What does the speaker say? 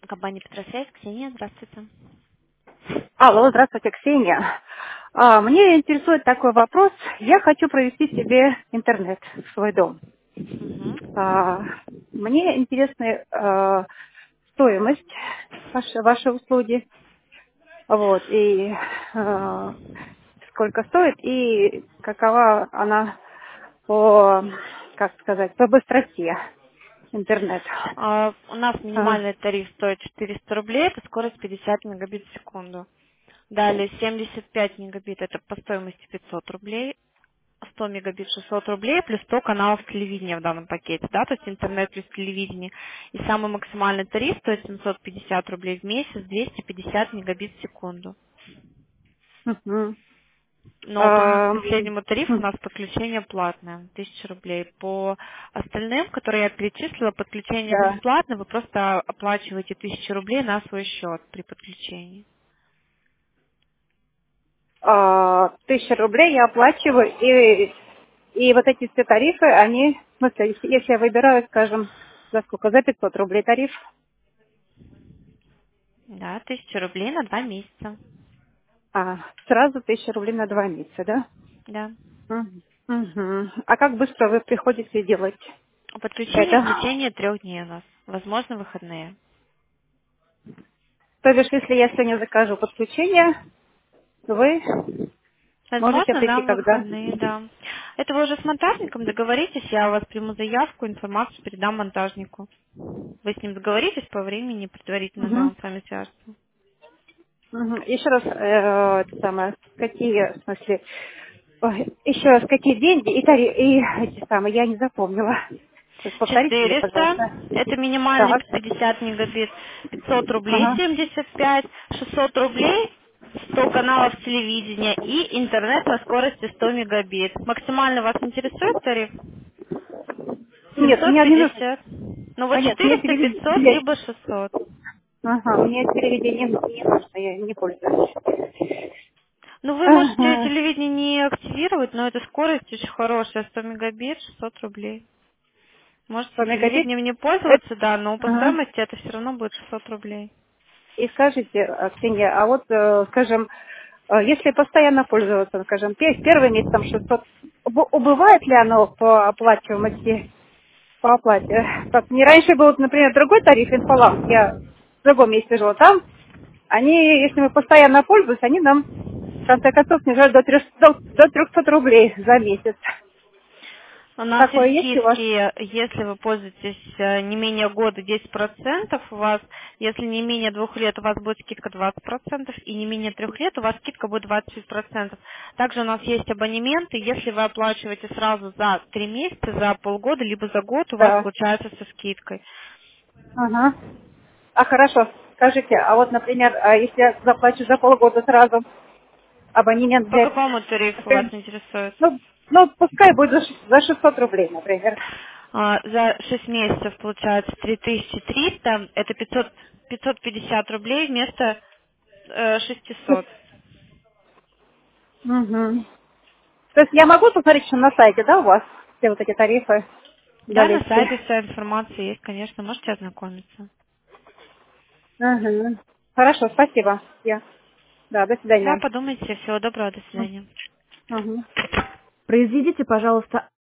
Компания Петросвязь, Ксения, здравствуйте. Алло, здравствуйте, Ксения. Мне интересует такой вопрос. Я хочу провести себе интернет в свой дом. Мгм. А, Мне интересна стоимость вашей услуги, вот, и сколько стоит, и какова она по, как сказать, по быстроте интернет. У нас А, минимальный тариф стоит 400 рублей, это скорость 50 мегабит в секунду. Далее 75 мегабит это по стоимости 500 рублей, 100 мегабит 600 рублей, плюс 100 каналов телевидения в данном пакете, да, то есть интернет плюс телевидение. И самый максимальный тариф стоит 750 рублей в месяц, 250 мегабит в секунду. мгм. Но по Ам, последнему тарифу у хм, нас подключение платное, 1000 рублей. По остальным, которые я перечислила, подключение Да. бесплатно, вы просто оплачиваете 1000 рублей на свой счет при подключении. 1000 рублей я оплачиваю, и вот эти все тарифы, они, в смысле, если я выбираю, скажем, за сколько, за 500 рублей тариф, Да, 1000 рублей на 2 месяца. сразу 1000 рублей на 2 месяца, да? Да. Мгм. Мгм. А как быстро вы приходите делать Подключение в это? течение 3 дней у нас. Возможно, выходные. То бишь, если я сегодня закажу подключение, вы можете Возможно, прийти нам когда? выходные, да. Это вы уже с монтажником договоритесь, я у вас приму заявку, информацию передам монтажнику. Вы с ним договоритесь по времени, предварительно же Мгм. он с вами свяжется. Мгм. Еще раз, это самое, какие, в смысле, еще раз, какие деньги и эти самые, я не запомнила. Повторите мне, 400, пожалуйста. это минимальный Так. 50 мегабит, 500 рублей Ага. 75, 600 рублей 100 каналов телевидения и интернет на скорости 100 мегабит. Максимально вас интересует тариф? Нет, мне не нужно. 750. Ну вот Нет, мне 400, 500, телевидение. либо 600. Ага, мне телевидение не нужно, я не пользуюсь. Ну вы можете Ага. телевидение не активировать, но эта скорость очень хорошая, 100 мегабит, 600 рублей. 100 Можете мегабит. телевидением не Это- пользоваться, да, но по ага. стоимости это все равно будет 600 рублей. И скажите, Ксения, а вот, скажем, если постоянно пользоваться, скажем, первый месяц там 600, убывает ли оно по оплачиваемости, по оплате? Как не раньше был, например, другой тариф, Инфолам, я в другом месте жила, там они, если мы постоянно пользуемся, они нам в конце концов снижают до 300 рублей за месяц. У нас есть Такое есть у вас? скидки, если вы пользуетесь не менее года 10%, у вас, если не менее 2 лет, у вас будет скидка 20%, и не менее 3 лет, у вас скидка будет 26%. Также у нас есть абонементы, если вы оплачиваете сразу за 3 месяца, за полгода, либо за год, у вас Да. получается со скидкой. Ага. Хорошо. Скажите, а вот, например, если я заплачу за полгода сразу абонемент По взять, какому тарифу вас например, интересует? ну, пускай будет за 600 рублей, например. За 6 месяцев получается 3300, это 550 рублей вместо 600. Угу. То есть я могу посмотреть еще на сайте, да, у вас, все вот эти тарифы Да, на Галицкие? сайте вся информация есть, конечно, можете ознакомиться. Угу. Хорошо, спасибо. Да, до Да, свидания. подумайте, всего доброго, до свидания. Угу. Произведите, пожалуйста,